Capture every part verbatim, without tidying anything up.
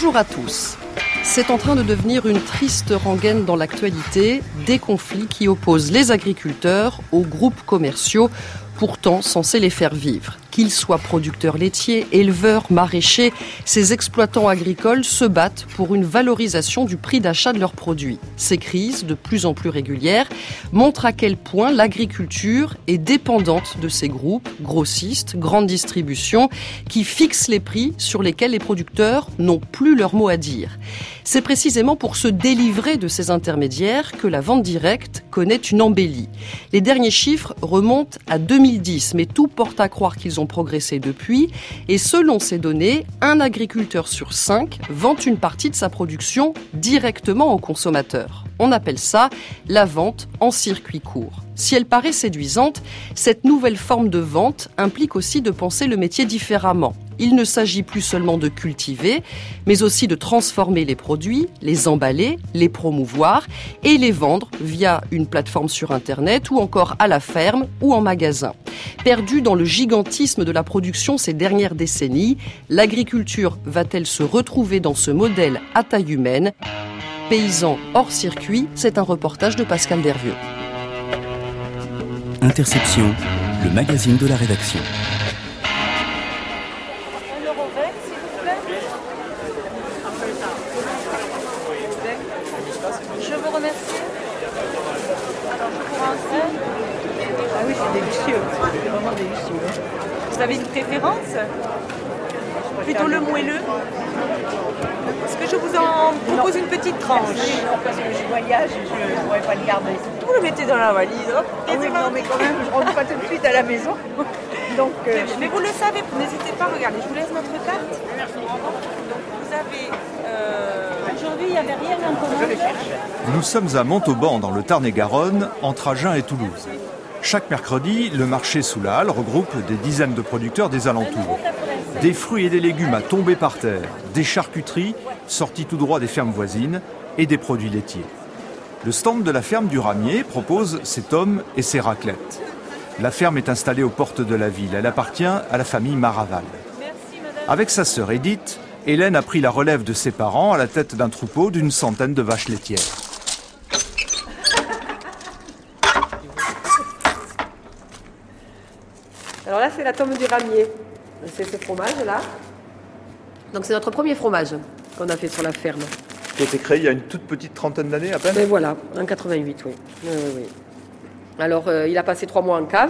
Bonjour à tous. C'est en train de devenir une triste rengaine dans l'actualité, des conflits qui opposent les agriculteurs aux groupes commerciaux, pourtant censés les faire vivre. Qu'ils soient producteurs laitiers, éleveurs, maraîchers, ces exploitants agricoles se battent pour une valorisation du prix d'achat de leurs produits. Ces crises, de plus en plus régulières, montrent à quel point l'agriculture est dépendante de ces groupes, grossistes, grandes distributions, qui fixent les prix sur lesquels les producteurs n'ont plus leur mot à dire. C'est précisément pour se délivrer de ces intermédiaires que la vente directe connaît une embellie. Les derniers chiffres remontent à deux mille dix, mais tout porte à croire qu'ils ont progressé depuis. Et selon ces données, un agriculteur sur cinq vend une partie de sa production directement aux consommateurs. On appelle ça la vente en circuit court. Si elle paraît séduisante, cette nouvelle forme de vente implique aussi de penser le métier différemment. Il ne s'agit plus seulement de cultiver, mais aussi de transformer les produits, les emballer, les promouvoir et les vendre via une plateforme sur Internet ou encore à la ferme ou en magasin. Perdue dans le gigantisme de la production ces dernières décennies, l'agriculture va-t-elle se retrouver dans ce modèle à taille humaine ? Paysans hors circuit, c'est un reportage de Pascal Dervieux. Interception, le magazine de la rédaction. Je vous remercie. Alors, je vous renseigne. Ah oui, c'est délicieux. C'est vraiment délicieux. Vous avez une préférence ? Plutôt le moelleux ? Est-ce que je vous en propose non. une petite tranche ? Non, parce que je voyage et je ne pourrais pas le garder. Vous le mettez dans la valise, hop. Ah oui, non, mais quand même, je ne rentre pas tout de suite à la maison. Donc, euh, mais, mais vous le savez, n'hésitez pas, regardez, je vous laisse notre carte. Donc vous avez... Euh... Aujourd'hui, il n'y avait rien en commande. Nous sommes à Montauban, dans le Tarn-et-Garonne, entre Agen et Toulouse. Chaque mercredi, le marché sous la halle regroupe des dizaines de producteurs des alentours. Des fruits et des légumes à tomber par terre, des charcuteries sorties tout droit des fermes voisines et des produits laitiers. Le stand de la ferme du Ramier propose ses tomes et ses raclettes. La ferme est installée aux portes de la ville. Elle appartient à la famille Maraval. Avec sa sœur Edith, Hélène a pris la relève de ses parents à la tête d'un troupeau d'une centaine de vaches laitières. Alors là, c'est la tome du Ramier. C'est ce fromage-là. Donc c'est notre premier fromage qu'on a fait sur la ferme. Qui a été créé il y a une toute petite trentaine d'années à peine ? Et voilà, en quatre-vingt-huit, oui. oui, oui, oui. Alors, euh, il a passé trois mois en cave.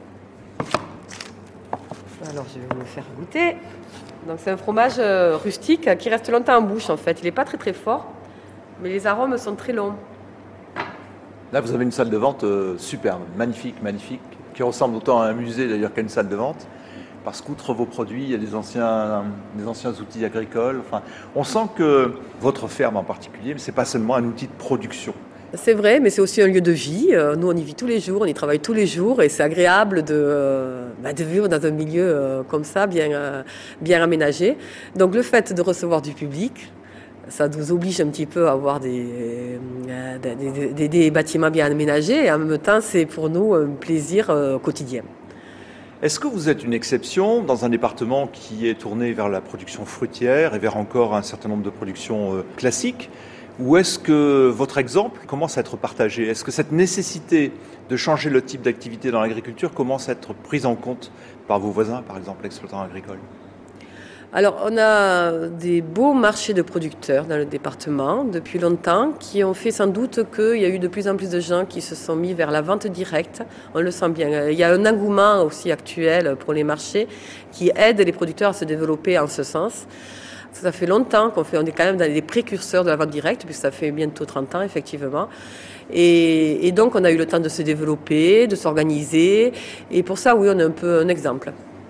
Alors, je vais vous le faire goûter. Donc c'est un fromage euh, rustique qui reste longtemps en bouche, en fait. Il n'est pas très très fort, mais les arômes sont très longs. Là, vous avez une salle de vente euh, superbe, magnifique, magnifique, qui ressemble autant à un musée d'ailleurs qu'à une salle de vente. Parce qu'outre vos produits, il y a des anciens, des anciens outils agricoles. Enfin, on sent que votre ferme en particulier, ce n'est pas seulement un outil de production. C'est vrai, mais c'est aussi un lieu de vie. Nous, on y vit tous les jours, on y travaille tous les jours, et c'est agréable de, euh, bah, de vivre dans un milieu euh, comme ça, bien, euh, bien aménagé. Donc le fait de recevoir du public, ça nous oblige un petit peu à avoir des, euh, des, des, des bâtiments bien aménagés, et en même temps, c'est pour nous un plaisir euh, quotidien. Est-ce que vous êtes une exception dans un département qui est tourné vers la production fruitière et vers encore un certain nombre de productions euh, classiques ? Ou est-ce que votre exemple commence à être partagé ? Est-ce que cette nécessité de changer le type d'activité dans l'agriculture commence à être prise en compte par vos voisins, par exemple, exploitants agricoles ? Alors, on a des beaux marchés de producteurs dans le département depuis longtemps qui ont fait sans doute qu'il y a eu de plus en plus de gens qui se sont mis vers la vente directe. On le sent bien. Il y a un engouement aussi actuel pour les marchés qui aide les producteurs à se développer en ce sens. Ça fait longtemps qu'on fait, on est quand même dans les précurseurs de la vente directe, puisque ça fait bientôt trente ans, effectivement. Et, et donc, on a eu le temps de se développer, de s'organiser. Et pour ça, oui, on a un peu un exemple.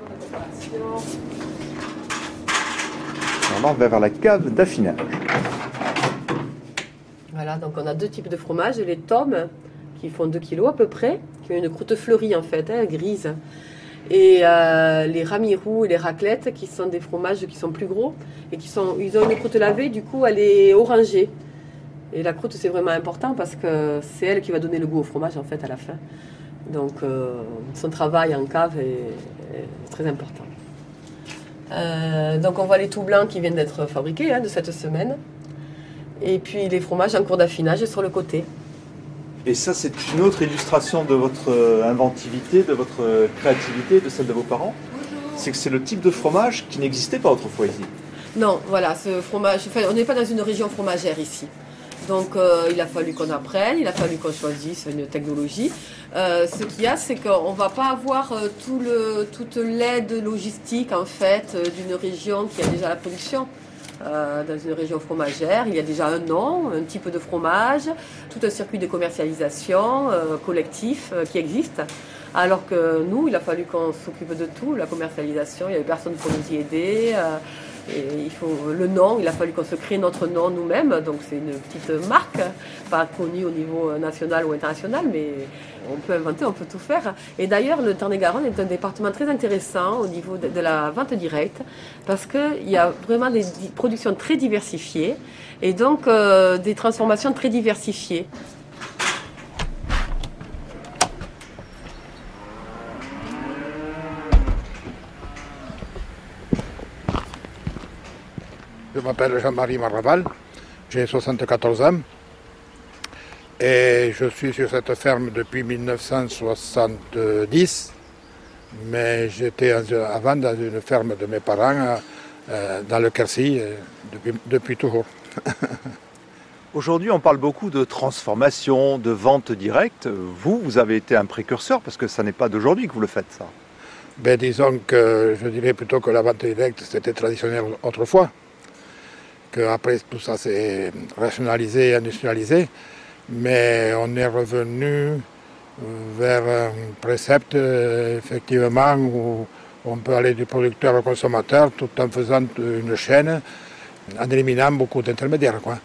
Alors là, on va vers la cave d'affinage. Voilà, donc on a deux types de fromages. Les tomes, qui font deux kilos à peu près, qui ont une croûte fleurie, en fait, hein, grise. Et euh, les ramirous et les raclettes, qui sont des fromages qui sont plus gros et qui sont, ils ont une croûte lavée, du coup elle est orangée. Et la croûte c'est vraiment important parce que c'est elle qui va donner le goût au fromage en fait à la fin. Donc euh, son travail en cave est, est très important. Euh, donc on voit les tout blancs qui viennent d'être fabriqués hein, de cette semaine. Et puis les fromages en cours d'affinage sur le côté. Et ça, c'est une autre illustration de votre inventivité, de votre créativité, de celle de vos parents. C'est que c'est le type de fromage qui n'existait pas autrefois ici. Non, voilà, ce fromage, enfin, on n'est pas dans une région fromagère ici. Donc euh, il a fallu qu'on apprenne, il a fallu qu'on choisisse une technologie. Euh, ce qu'il y a, c'est qu'on ne va pas avoir euh, tout le, toute l'aide logistique en fait euh, d'une région qui a déjà la production. Euh, dans une région fromagère, il y a déjà un nom, un type de fromage, tout un circuit de commercialisation euh, collectif euh, qui existe. Alors que nous, il a fallu qu'on s'occupe de tout, la commercialisation, il n'y avait personne pour nous y aider. Euh, et il faut le nom, il a fallu qu'on se crée notre nom nous-mêmes. Donc c'est une petite marque, pas connue au niveau national ou international, mais on peut inventer, on peut tout faire. Et d'ailleurs, le Tarn-et-Garonne est un département très intéressant au niveau de, de la vente directe, parce qu'il y a vraiment des productions très diversifiées et donc euh, des transformations très diversifiées. Je m'appelle Jean-Marie Marraval, j'ai soixante-quatorze ans et je suis sur cette ferme depuis mille neuf cent soixante-dix, mais j'étais avant dans une ferme de mes parents euh, dans le Quercy depuis, depuis toujours. Aujourd'hui, on parle beaucoup de transformation, de vente directe. Vous, vous avez été un précurseur parce que ça n'est pas d'aujourd'hui que vous le faites, ça. Ben, disons que je dirais plutôt que la vente directe, c'était traditionnel autrefois. Après tout ça s'est rationalisé et industrialisé, mais on est revenu vers un précepte effectivement où on peut aller du producteur au consommateur tout en faisant une chaîne, en éliminant beaucoup d'intermédiaires, quoi.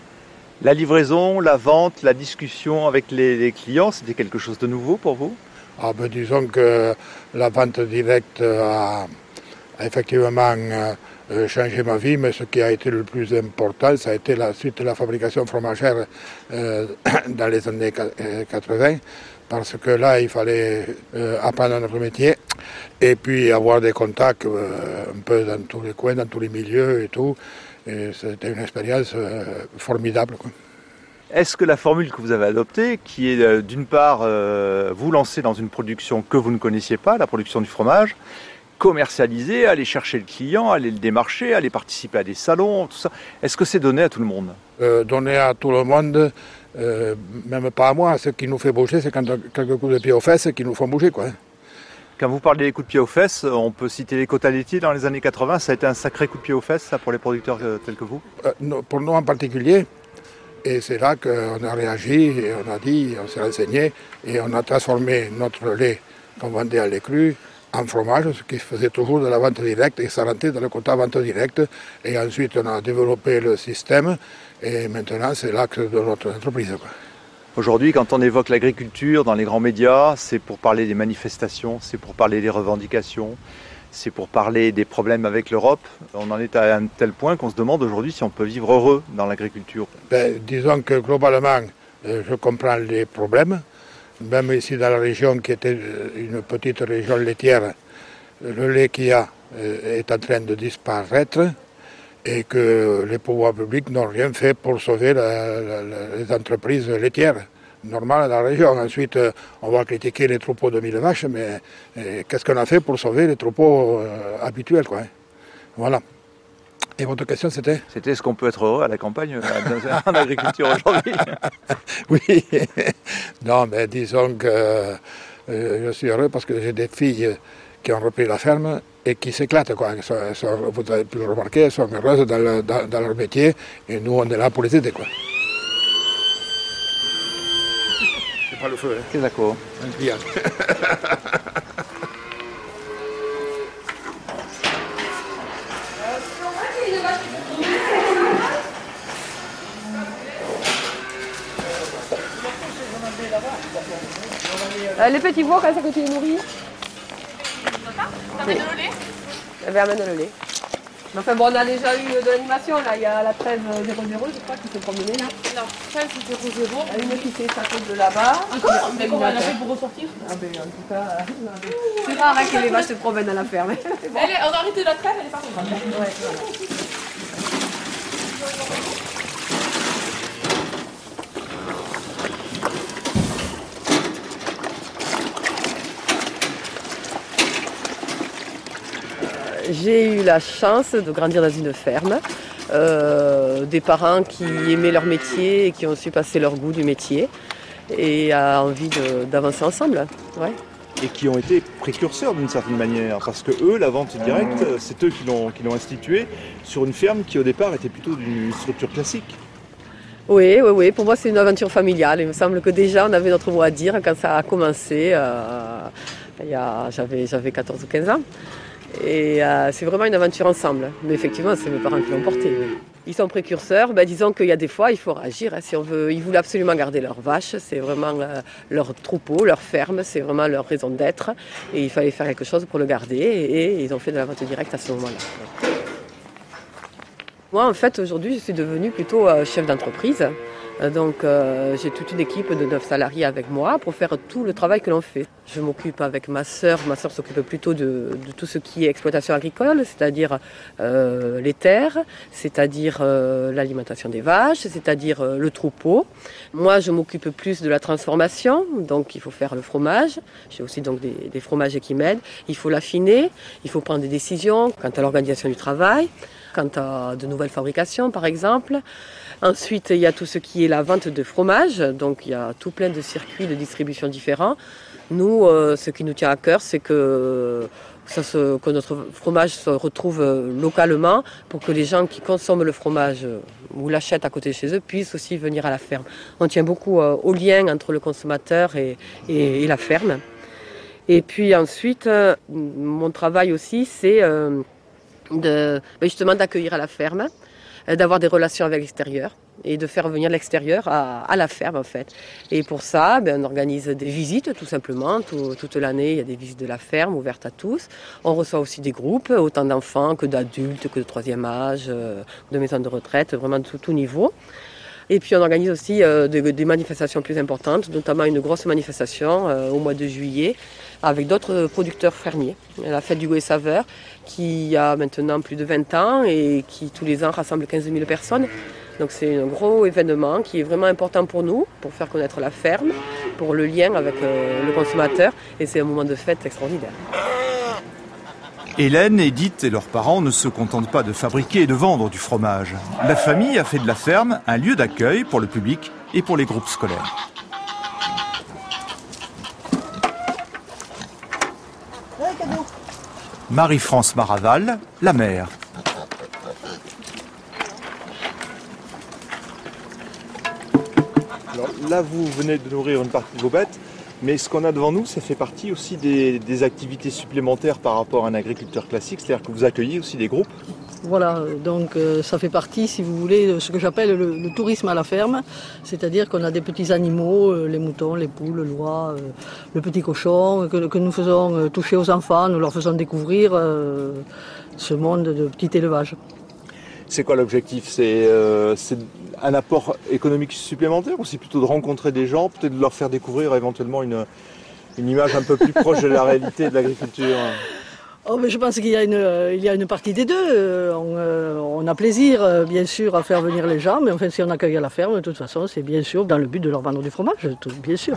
La livraison, la vente, la discussion avec les, les clients, c'était quelque chose de nouveau pour vous? Ah ben, disons que la vente directe a, a effectivement Euh, changé ma vie, mais ce qui a été le plus important, ça a été la suite de la fabrication fromagère euh, dans les années quatre-vingts, parce que là, il fallait euh, apprendre notre métier et puis avoir des contacts euh, un peu dans tous les coins, dans tous les milieux et tout. Et c'était une expérience euh, formidable, quoi. Est-ce que la formule que vous avez adoptée, qui est euh, d'une part euh, vous lancer dans une production que vous ne connaissiez pas, la production du fromage, commercialiser, aller chercher le client, aller le démarcher, aller participer à des salons, tout ça. Est-ce que c'est donné à tout le monde? euh, Donné à tout le monde, euh, même pas à moi. Ce qui nous fait bouger, c'est quand on a quelques coups de pied aux fesses qui nous font bouger, quoi. Quand vous parlez des coups de pied aux fesses, on peut citer les quotas laitiers dans les années quatre-vingts. Ça a été un sacré coup de pied aux fesses, ça, pour les producteurs tels que vous? euh, non, Pour nous en particulier. Et c'est là qu'on a réagi, et on a dit, on s'est renseigné, et on a transformé notre lait qu'on vendait à lait cru en fromage, ce qui faisait toujours de la vente directe, et ça rentrait dans le quota vente directe. Et ensuite, on a développé le système, et maintenant, c'est l'axe de notre entreprise, quoi. Aujourd'hui, quand on évoque l'agriculture dans les grands médias, c'est pour parler des manifestations, c'est pour parler des revendications, c'est pour parler des problèmes avec l'Europe. On en est à un tel point qu'on se demande aujourd'hui si on peut vivre heureux dans l'agriculture. Ben, disons que globalement, euh, je comprends les problèmes. Même ici dans la région qui était une petite région laitière, le lait qu'il y a est en train de disparaître et que les pouvoirs publics n'ont rien fait pour sauver la, la, les entreprises laitières normales dans la région. Ensuite, on va critiquer les troupeaux de mille vaches, mais qu'est-ce qu'on a fait pour sauver les troupeaux euh, habituels, quoi. Voilà. Et votre question, c'était? C'était est-ce qu'on peut être heureux à la campagne, en agriculture aujourd'hui? Oui. Non, mais disons que euh, je suis heureux parce que j'ai des filles qui ont repris la ferme et qui s'éclatent, quoi. Elles sont, elles sont, vous avez pu le remarquer, elles sont heureuses dans, le, dans, dans leur métier et nous, on est là pour les aider, quoi. C'est pas le feu, hein? C'est d'accord. Bien. Euh, les petits veaux, quand c'est que tu les nourris? T'amènes le lait? Je vais amener le lait. Enfin bon, on a déjà eu de l'animation, là, il y a la treize zéro zéro, je crois, qui s'est promenée là. Non, treize zéro zéro. Il y a une qui s'est échappée de là-bas. Encore Mais comment elle a fait pour ressortir? Ah ben en tout cas, c'est rare hein, que les vaches se promènent à la ferme. C'est bon. Elle est, on a arrêté la trêve, elle est partie. Ouais, voilà. J'ai eu la chance de grandir dans une ferme, euh, des parents qui aimaient leur métier et qui ont su passer leur goût du métier et a envie de, d'avancer ensemble. Ouais. Et qui ont été précurseurs d'une certaine manière, parce que eux, la vente directe, c'est eux qui l'ont, qui l'ont instituée sur une ferme qui au départ était plutôt d'une structure classique. Oui, oui, oui. Pour moi, c'est une aventure familiale. Il me semble que déjà, on avait notre mot à dire quand ça a commencé. Euh, il y a, j'avais, j'avais quatorze ou quinze ans. Et euh, c'est vraiment une aventure ensemble. Mais effectivement, c'est mes parents qui l'ont porté. Oui. Ils sont précurseurs. Ben, disons qu'il y a des fois, il faut réagir. Hein, si on veut, ils voulaient absolument garder leurs vaches. C'est vraiment euh, leur troupeau, leur ferme. C'est vraiment leur raison d'être. Et il fallait faire quelque chose pour le garder. Et, et ils ont fait de la vente directe à ce moment-là. Moi, en fait, aujourd'hui, je suis devenue plutôt euh, chef d'entreprise. Donc euh, j'ai toute une équipe de neuf salariés avec moi pour faire tout le travail que l'on fait. Je m'occupe avec ma sœur, ma sœur s'occupe plutôt de, de tout ce qui est exploitation agricole, c'est-à-dire euh, les terres, c'est-à-dire euh, l'alimentation des vaches, c'est-à-dire euh, le troupeau. Moi je m'occupe plus de la transformation, donc il faut faire le fromage. J'ai aussi donc des, des fromagers qui m'aident. Il faut l'affiner, il faut prendre des décisions quant à l'organisation du travail, quant à de nouvelles fabrications par exemple. Ensuite, il y a tout ce qui est la vente de fromage, donc il y a tout plein de circuits de distribution différents. Nous, euh, ce qui nous tient à cœur, c'est que, ça se, que notre fromage se retrouve localement pour que les gens qui consomment le fromage ou l'achètent à côté de chez eux puissent aussi venir à la ferme. On tient beaucoup euh, au lien entre le consommateur et, et, et la ferme. Et puis ensuite, euh, mon travail aussi, c'est euh, de, justement d'accueillir à la ferme, d'avoir des relations avec l'extérieur et de faire venir l'extérieur à, à la ferme en fait. Et pour ça, ben, on organise des visites tout simplement. Tout, toute l'année, il y a des visites de la ferme ouvertes à tous. On reçoit aussi des groupes, autant d'enfants que d'adultes, que de troisième âge, euh, de maisons de retraite, vraiment de tout, tout niveau. Et puis on organise aussi euh, des, des manifestations plus importantes, notamment une grosse manifestation euh, au mois de juillet avec d'autres producteurs fermiers. La fête du goût et saveur qui a maintenant plus de vingt ans et qui tous les ans rassemble quinze mille personnes. Donc c'est un gros événement qui est vraiment important pour nous, pour faire connaître la ferme, pour le lien avec euh, le consommateur et c'est un moment de fête extraordinaire. Hélène, Edith et leurs parents ne se contentent pas de fabriquer et de vendre du fromage. La famille a fait de la ferme un lieu d'accueil pour le public et pour les groupes scolaires. Marie-France Maraval, la mère. Alors là, vous venez de nourrir une partie de vos bêtes, mais ce qu'on a devant nous, ça fait partie aussi des, des activités supplémentaires par rapport à un agriculteur classique, c'est-à-dire que vous accueillez aussi des groupes. Voilà, donc euh, ça fait partie, si vous voulez, de ce que j'appelle le, le tourisme à la ferme, c'est-à-dire qu'on a des petits animaux, euh, les moutons, les poules, l'oie, euh, le petit cochon, que, que nous faisons euh, toucher aux enfants, nous leur faisons découvrir euh, ce monde de petit élevage. C'est quoi l'objectif ? C'est, euh, c'est un apport économique supplémentaire ou c'est plutôt de rencontrer des gens, peut-être de leur faire découvrir éventuellement une, une image un peu plus proche de la réalité de l'agriculture ? Oh, mais je pense qu'il y a une, il y a une partie des deux. On, euh, on a plaisir, bien sûr, à faire venir les gens, mais enfin, si on accueille à la ferme, de toute façon, c'est bien sûr dans le but de leur vendre du fromage, tout, bien sûr.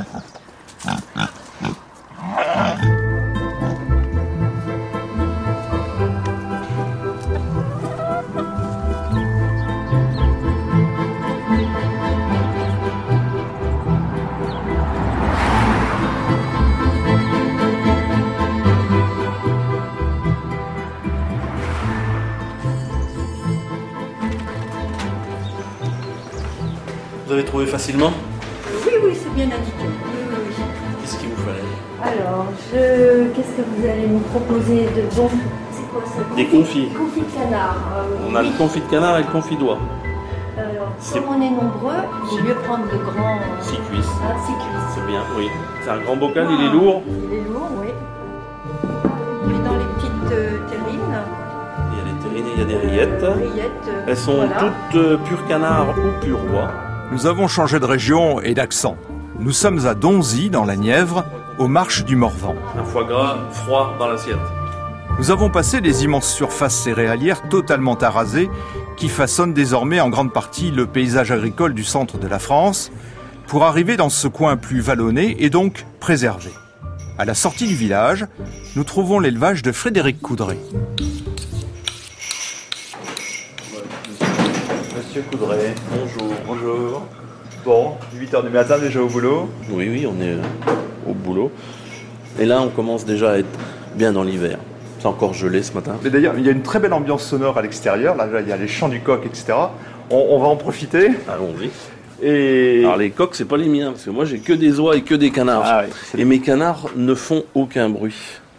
Vous avez trouvé facilement ? Oui, oui, c'est bien indiqué. Oui, oui, oui. Qu'est-ce qu'il vous fallait ? Alors, je... qu'est-ce que vous allez nous proposer de bon ? C'est quoi ça ? Des confits. Confits de canard. Euh, On a oui. le confit de canard et le confit d'oie. Alors, C'est- comme on est nombreux, il vaut mieux prendre le grand. Six cuisses. Ah, six cuisses. C'est bien, oui. C'est un grand bocal, il est lourd. Il est lourd, oui. Et dans les petites euh, terrines. Il y a les Et il y a des rillettes. Elles sont voilà. toutes euh, pur canard ou pur bois. Nous avons changé de région et d'accent. Nous sommes à Donzy, dans la Nièvre, aux marches du Morvan. Un foie gras froid dans l'assiette. Nous avons passé des immenses surfaces céréalières totalement arasées qui façonnent désormais en grande partie le paysage agricole du centre de la France pour arriver dans ce coin plus vallonné et donc préservé. À la sortie du village, nous trouvons l'élevage de Frédéric Coudray. Monsieur Coudray, bonjour. Bonjour. Bon, huit heures du matin déjà au boulot? Oui, oui, on est au boulot. Et là, on commence déjà à être bien dans l'hiver. C'est encore gelé ce matin. Mais d'ailleurs, il y a une très belle ambiance sonore à l'extérieur. Là, il y a les chants du coq, et cetera. On, on va en profiter. Allons-y. Et... Alors les coqs, c'est pas les miens, parce que moi j'ai que des oies et que des canards. Ah oui, et mes canards ne font aucun bruit.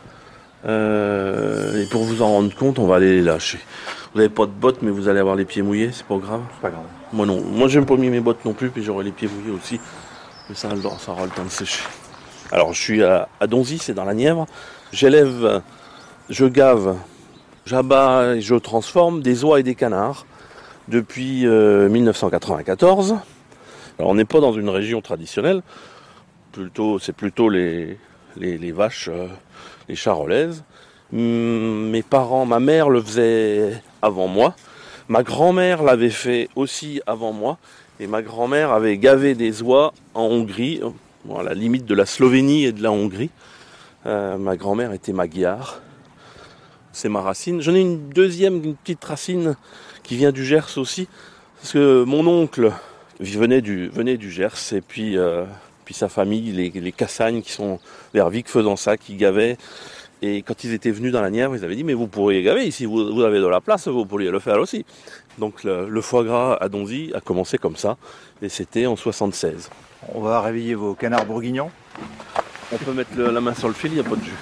Euh, et pour vous en rendre compte, on va aller les lâcher. Vous n'avez pas de bottes, mais vous allez avoir les pieds mouillés, c'est pas grave. C'est pas grave. Moi non, moi j'aime pas mis mes bottes non plus, puis j'aurai les pieds mouillés aussi. Mais ça, ça aura le temps de sécher. Alors je suis à, à Donzy, c'est dans la Nièvre. J'élève, je gave, j'abats et je transforme des oies et des canards depuis euh, mille neuf cent quatre-vingt-quatorze. Alors on n'est pas dans une région traditionnelle, plutôt, c'est plutôt les, les, les vaches, euh, les charolaises. Hum, mes parents, ma mère le faisait avant moi, ma grand-mère l'avait fait aussi avant moi, et ma grand-mère avait gavé des oies en Hongrie, bon, à la limite de la Slovénie et de la Hongrie. Euh, ma grand-mère était magyare, c'est ma racine. J'en ai une deuxième, une petite racine qui vient du Gers aussi, parce que mon oncle venait du, venait du Gers, et puis, euh, puis sa famille, les, les Cassagnes qui sont vers Vic-Fezensac, qui gavaient. Et quand ils étaient venus dans la Nièvre, ils avaient dit « mais vous pourriez gaver, ici vous, vous avez de la place, vous pourriez le faire aussi ». Donc le, le foie gras à Donzy a commencé comme ça, et c'était en soixante-seize. On va réveiller vos canards bourguignons. On peut mettre le, la main sur le fil, il n'y a pas de jus.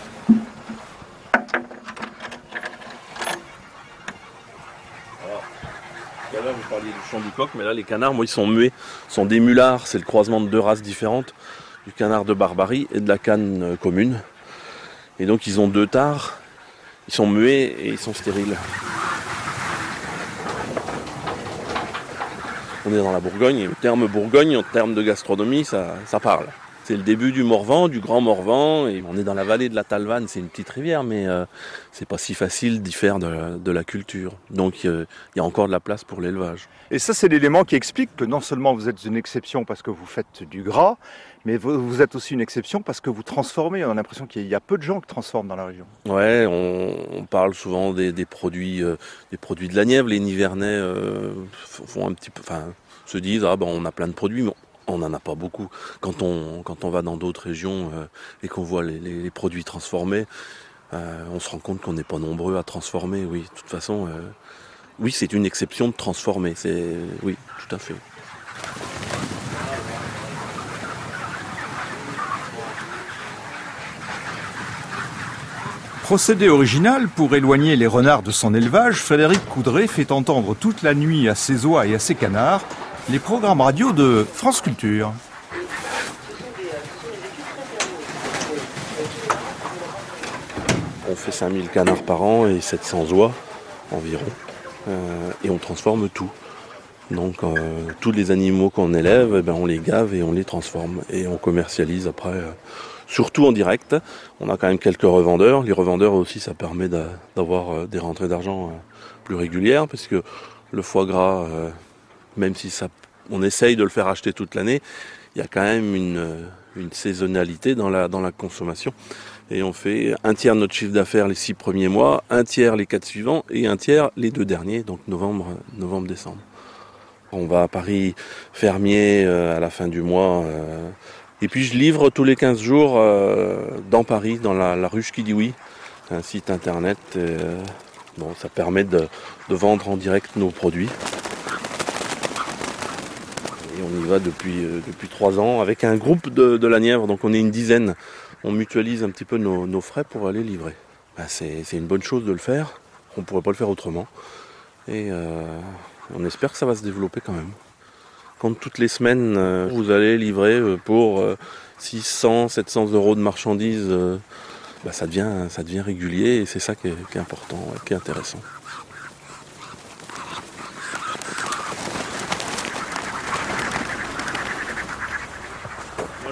Tout à l'heure, vous parliez du chant du coq, mais là, les canards, moi, ils sont muets. Ce sont des mulards, c'est le croisement de deux races différentes, du canard de Barbarie et de la canne commune. Et donc, ils ont deux tares, ils sont muets et ils sont stériles. On est dans la Bourgogne, et le terme Bourgogne, en termes de gastronomie, ça, ça parle. C'est le début du Morvan, du Grand Morvan, et on est dans la vallée de la Talvanne, c'est une petite rivière, mais euh, c'est pas si facile d'y faire de, de la culture. Donc il euh, y a encore de la place pour l'élevage. Et ça, c'est l'élément qui explique que non seulement vous êtes une exception parce que vous faites du gras, mais vous, vous êtes aussi une exception parce que vous transformez. On a l'impression qu'il y a peu de gens qui transforment dans la région. Ouais, on, on parle souvent des, des produits, euh, des produits de la Nièvre. Les Nivernais euh, font un petit peu, enfin, se disent ah ben on a plein de produits, mais on n'en a pas beaucoup. Quand on, quand on va dans d'autres régions euh, et qu'on voit les, les, les produits transformés, euh, on se rend compte qu'on n'est pas nombreux à transformer. Oui, de toute façon, euh, oui, c'est une exception de transformer. C'est, oui, tout à fait. Procédé original pour éloigner les renards de son élevage, Frédéric Coudray fait entendre toute la nuit à ses oies et à ses canards les programmes radio de France Culture. On fait cinq mille canards par an et sept cents oies environ, euh, et on transforme tout. Donc euh, tous les animaux qu'on élève, eh ben, on les gave et on les transforme et on commercialise après, euh, surtout en direct. On a quand même quelques revendeurs. Les revendeurs aussi, ça permet de, d'avoir euh, des rentrées d'argent euh, plus régulières, parce que le foie gras, euh, même si ça, on essaye de le faire acheter toute l'année, il y a quand même une, une saisonnalité dans la, dans la consommation. Et on fait un tiers de notre chiffre d'affaires les six premiers mois, un tiers les quatre suivants et un tiers les deux derniers, donc novembre, novembre, décembre. On va à Paris Fermier euh, à la fin du mois. Euh, et puis je livre tous les quinze jours euh, dans Paris, dans la, la ruche qui dit oui, un site internet. Euh, bon, ça permet de, de vendre en direct nos produits. Et on y va depuis, euh, depuis trois ans avec un groupe de, de la Nièvre, donc on est une dizaine. On mutualise un petit peu nos, nos frais pour aller livrer. Ben c'est, c'est une bonne chose de le faire, on ne pourrait pas le faire autrement. Et euh, on espère que ça va se développer quand même. Quand toutes les semaines, euh, vous allez livrer pour euh, six cents, sept cents euros de marchandises, euh, ben ça, devient, ça devient régulier et c'est ça qui est, qui est important, ouais, qui est intéressant.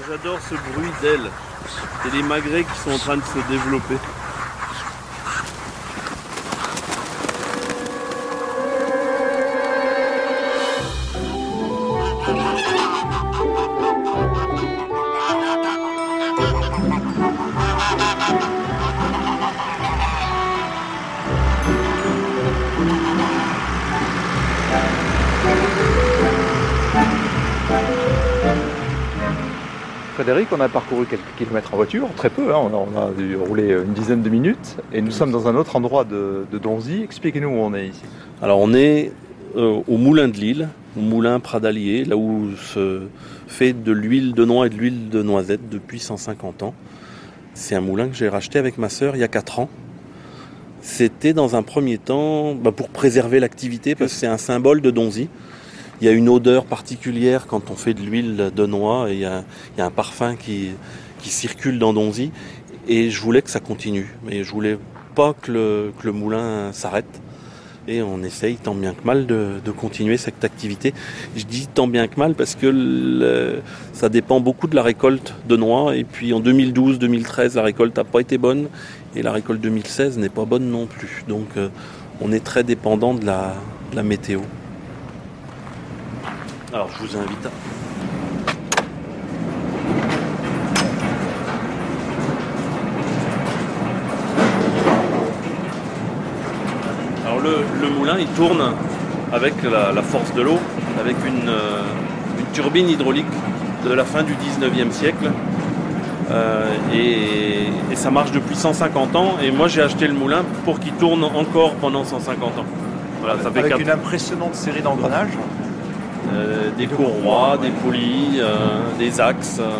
J'adore ce bruit d'ailes. C'est les magrets qui sont en train de se développer. Frédéric, on a parcouru quelques kilomètres en voiture, très peu, hein, on, a, on a dû rouler une dizaine de minutes et nous sommes dans un autre endroit de, de Donzy. Expliquez-nous où on est ici. Alors on est euh, au moulin de Lille, au moulin Pradalier, là où se fait de l'huile de noix et de l'huile de noisette depuis cent cinquante ans. C'est un moulin que j'ai racheté avec ma sœur il y a quatre ans. C'était dans un premier temps bah, pour préserver l'activité parce que c'est un symbole de Donzy. Il y a une odeur particulière quand on fait de l'huile de noix et il y a, il y a un parfum qui, qui circule dans Donzy et je voulais que ça continue. Mais je voulais pas que le, que le moulin s'arrête et on essaye tant bien que mal de, de continuer cette activité. Je dis tant bien que mal parce que le, ça dépend beaucoup de la récolte de noix et puis en deux mille douze deux mille treize la récolte n'a pas été bonne et la récolte deux mille seize n'est pas bonne non plus. Donc euh, on est très dépendant de la, de la météo. Alors je vous invite à... Alors le, le moulin il tourne avec la, la force de l'eau, avec une, euh, une turbine hydraulique de la fin du dix-neuvième siècle. Euh, et, et ça marche depuis cent cinquante ans et moi j'ai acheté le moulin pour qu'il tourne encore pendant cent cinquante ans. Voilà, ça fait avec quatre... une impressionnante série d'engrenages. Euh, des courroies, des poulies, euh, des axes. Euh...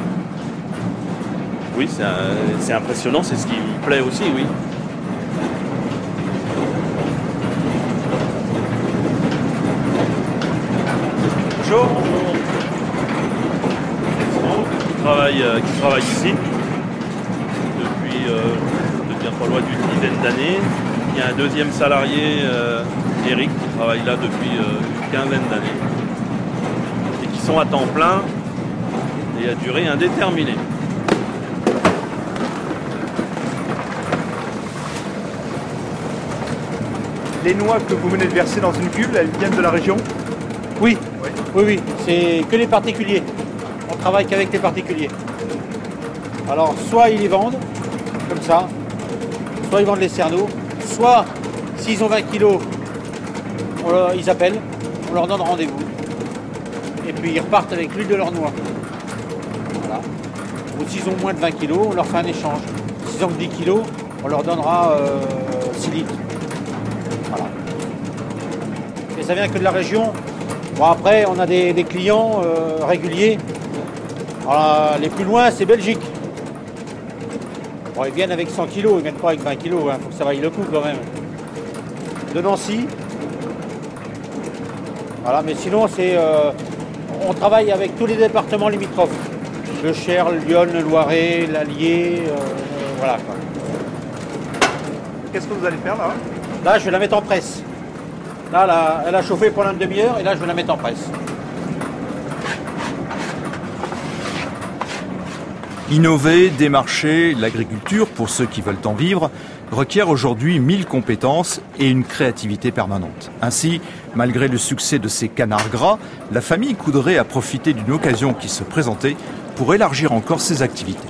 Oui, c'est, euh, c'est impressionnant, c'est ce qui me plaît aussi, oui. Bonjour. Qui travaille, euh, qui travaille ici depuis, euh, depuis pas loin d'une dizaine d'années. Il y a un deuxième salarié, euh, Eric, qui travaille là depuis euh, une quinzaine d'années. Et qui sont à temps plein et à durée indéterminée. Les noix que vous venez de verser dans une cuve, elles viennent de la région ? Oui, oui, oui, oui. C'est que les particuliers. On travaille qu'avec les particuliers. Alors, soit ils les vendent, comme ça, soit ils vendent les cerneaux, soit, s'ils ont vingt kilos, on leur, ils appellent, on leur donne rendez-vous. Et puis ils repartent avec l'huile de leur noix. Voilà. Ou s'ils ont moins de vingt kilos, on leur fait un échange. S'ils ont que dix kilos, on leur donnera euh, six litres. Voilà. Et ça vient que de la région. Bon, après, on a des, des clients euh, réguliers. Alors, les plus loin, c'est Belgique. Bon, ils viennent avec cent kilos, ils ne viennent pas avec vingt kilos. Il hein. faut que ça vaille le coup quand même. De Nancy. Voilà, mais sinon, c'est, euh, on travaille avec tous les départements limitrophes. Le Cher, le Lyon, le Loiret, l'Allier, euh, euh, voilà. Quoi. Qu'est-ce que vous allez faire là ? Là, je vais la mettre en presse. Là, là, elle a chauffé pendant une demi-heure et là, je vais la mettre en presse. Innover, démarcher, l'agriculture, pour ceux qui veulent en vivre, requiert aujourd'hui mille compétences et une créativité permanente. Ainsi, malgré le succès de ces canards gras, la famille Coudray a profité d'une occasion qui se présentait pour élargir encore ses activités.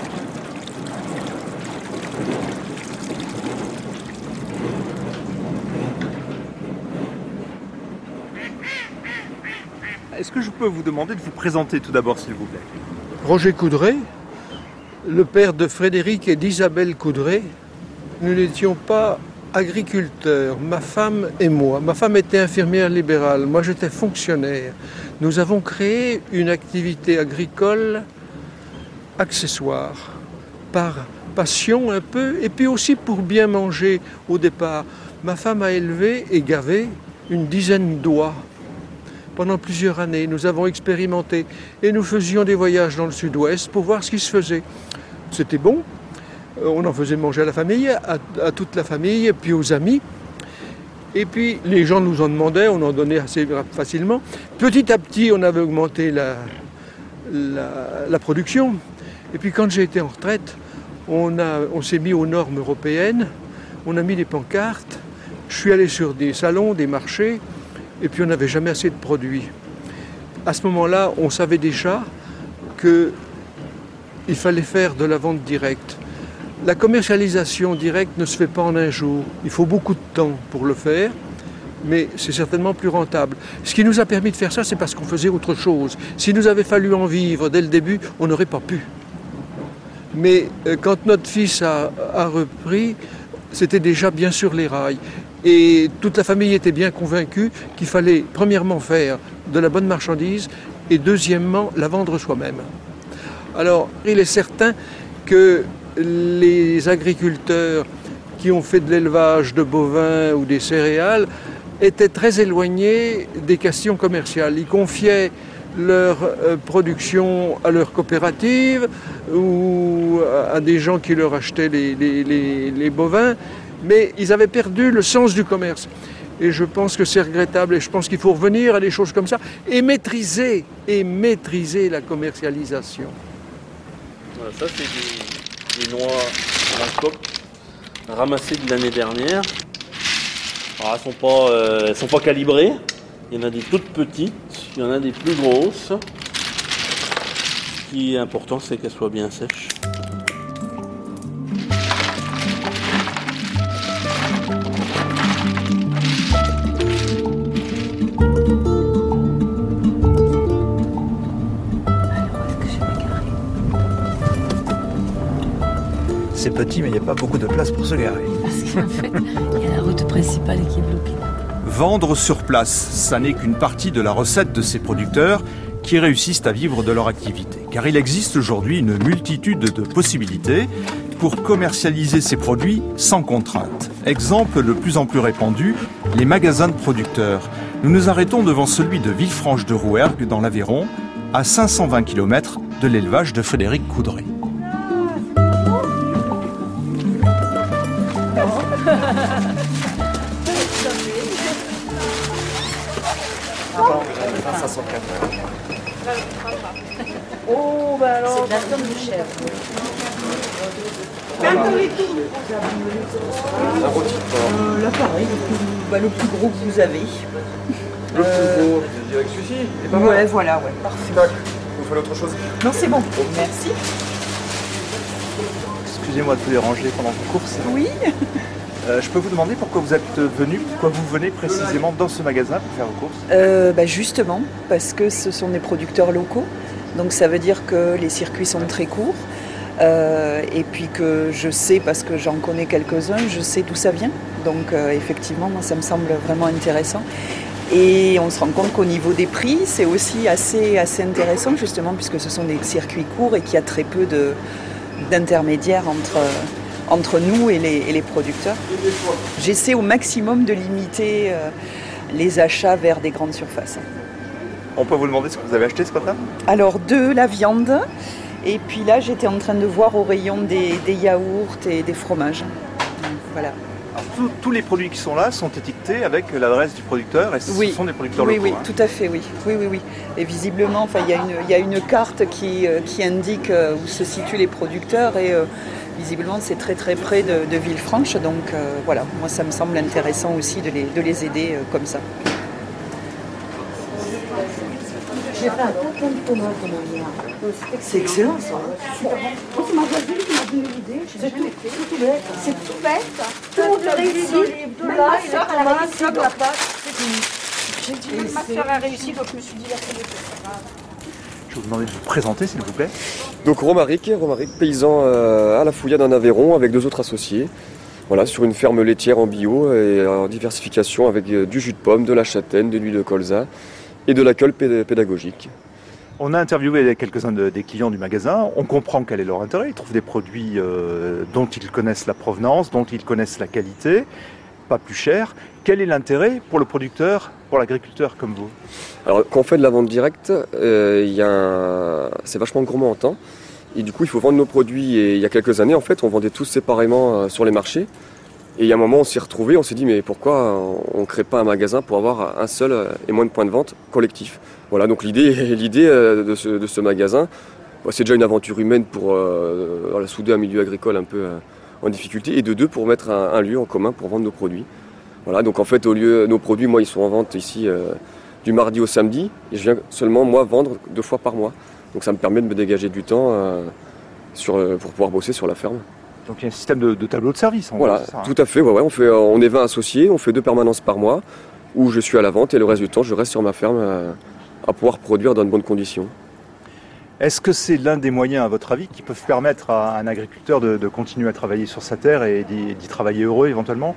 Est-ce que je peux vous demander de vous présenter tout d'abord, s'il vous plaît ? Roger Coudray, le père de Frédéric et d'Isabelle Coudray. Nous n'étions pas agriculteurs, ma femme et moi. Ma femme était infirmière libérale, moi j'étais fonctionnaire. Nous avons créé une activité agricole accessoire, par passion un peu, et puis aussi pour bien manger au départ. Ma femme a élevé et gavé une dizaine d'oies. Pendant plusieurs années, nous avons expérimenté et nous faisions des voyages dans le sud-ouest pour voir ce qui se faisait. C'était bon, on en faisait manger à la famille, à, à toute la famille, puis aux amis. Et puis les gens nous en demandaient, on en donnait assez facilement. Petit à petit, on avait augmenté la, la, la production. Et puis quand j'ai été en retraite, on, a, on s'est mis aux normes européennes, on a mis des pancartes, je suis allé sur des salons, des marchés, et puis on n'avait jamais assez de produits. À ce moment-là, on savait déjà qu'il fallait faire de la vente directe. La commercialisation directe ne se fait pas en un jour. Il faut beaucoup de temps pour le faire, mais c'est certainement plus rentable. Ce qui nous a permis de faire ça, c'est parce qu'on faisait autre chose. S'il nous avait fallu en vivre dès le début, on n'aurait pas pu. Mais euh, quand notre fils a, a repris, c'était déjà bien sur les rails. Et toute la famille était bien convaincue qu'il fallait premièrement faire de la bonne marchandise et deuxièmement la vendre soi-même. Alors il est certain que les agriculteurs qui ont fait de l'élevage de bovins ou des céréales étaient très éloignés des questions commerciales. Ils confiaient leur production à leur coopérative ou à des gens qui leur achetaient les, les, les, les bovins, mais ils avaient perdu le sens du commerce. Et je pense que c'est regrettable et je pense qu'il faut revenir à des choses comme ça et maîtriser, et maîtriser la commercialisation. Voilà, ça c'est des, des noix à la coque ramassées de l'année dernière. Alors, elles ne sont pas, euh, elles sont pas calibrées. Il y en a des toutes petites, il y en a des plus grosses. Ce qui est important, c'est qu'elles soient bien sèches. C'est petit, mais il n'y a pas beaucoup de place pour se garer. Parce qu'en fait, il y a la route principale qui est bloquée. Vendre sur place, ça n'est qu'une partie de la recette de ces producteurs qui réussissent à vivre de leur activité. Car il existe aujourd'hui une multitude de possibilités pour commercialiser ces produits sans contrainte. Exemple le plus en plus répandu, les magasins de producteurs. Nous nous arrêtons devant celui de Villefranche-de-Rouergue dans l'Aveyron, à cinq cent vingt kilomètres de l'élevage de Frédéric Coudray. Oh, ben alors. C'est de la tombe de chèvre. Euh, là, pareil, le plus, bah, le plus gros que vous avez. Le euh... plus gros, avec celui-ci. Et pas ouais, mal. Voilà, ouais, parfait. Tac, vous faites autre chose? Non, c'est bon. Merci. Excusez-moi de vous déranger pendant vos courses. Oui. Euh, je peux vous demander pourquoi vous êtes venu, pourquoi vous venez précisément dans ce magasin pour faire vos courses? euh, bah Justement, parce que ce sont des producteurs locaux. Donc ça veut dire que les circuits sont très courts. Euh, et puis que je sais, parce que j'en connais quelques-uns, je sais d'où ça vient. Donc euh, effectivement, moi, ça me semble vraiment intéressant. Et on se rend compte qu'au niveau des prix, c'est aussi assez, assez intéressant, justement, puisque ce sont des circuits courts et qu'il y a très peu de, d'intermédiaires entre, entre nous et les, et les producteurs. J'essaie au maximum de limiter euh, les achats vers des grandes surfaces. On peut vous demander ce que vous avez acheté ce matin? Alors, de la viande. Et puis là, j'étais en train de voir au rayon des, des yaourts et des fromages. Donc, voilà. Alors, tout, tous les produits qui sont là sont étiquetés avec l'adresse du producteur et ce oui. sont des producteurs oui, locaux. Oui, hein. tout à fait, oui. Oui, oui, oui. Et visiblement, enfin, il y a une, il y a une carte qui, euh, qui indique euh, où se situent les producteurs et euh, visiblement, c'est très très près de, de Villefranche. Donc euh, voilà, moi, ça me semble intéressant aussi de les, de les aider euh, comme ça. J'ai fait un tonton de tomates en arrière. C'est excellent ça. Oh, c'est ma voisine qui m'a donné l'idée. C'est tout, tout, tout bête. C'est tout bête. Tout de réussi. De là, et la tomate, ça, de la pâte. C'est fini. J'ai dit, ma soeur a réussi, donc je me suis dit, c'est pas grave. Je vais vous demander de vous présenter, s'il vous plaît. Donc Romaric, Romaric, paysan euh, à la Fouillade en Aveyron avec deux autres associés. Voilà, sur une ferme laitière en bio et en diversification avec euh, du jus de pomme, de la châtaigne, de l'huile de colza et de la colle pédagogique. On a interviewé quelques-uns de, des clients du magasin, on comprend quel est leur intérêt, ils trouvent des produits euh, dont ils connaissent la provenance, dont ils connaissent la qualité, pas plus cher. Quel est l'intérêt pour le producteur, pour l'agriculteur comme vous? Alors quand on fait de la vente directe, euh, y a un... c'est vachement gourmand en temps. Et du coup il faut vendre nos produits et il y a quelques années en fait on vendait tous séparément euh, sur les marchés. Et il y a un moment, on s'est retrouvés, on s'est dit, mais pourquoi on ne crée pas un magasin pour avoir un seul et moins de points de vente collectifs? Voilà, donc l'idée, l'idée de, ce, de ce magasin, c'est déjà une aventure humaine pour euh, voilà, souder un milieu agricole un peu euh, en difficulté, et de deux, pour mettre un, un lieu en commun pour vendre nos produits. Voilà, donc en fait, au lieu, nos produits, moi, ils sont en vente ici euh, du mardi au samedi, et je viens seulement, moi, vendre deux fois par mois. Donc ça me permet de me dégager du temps euh, sur, pour pouvoir bosser sur la ferme. Donc il y a un système de, de tableau de service. En voilà, fait, ça, hein. Tout à fait. Ouais, ouais, on, fait, on est vingt associés, on fait deux permanences par mois, où je suis à la vente, et le reste du temps, je reste sur ma ferme euh, à pouvoir produire dans de bonnes conditions. Est-ce que c'est l'un des moyens, à votre avis, qui peuvent permettre à un agriculteur de, de continuer à travailler sur sa terre et d'y, d'y travailler heureux éventuellement?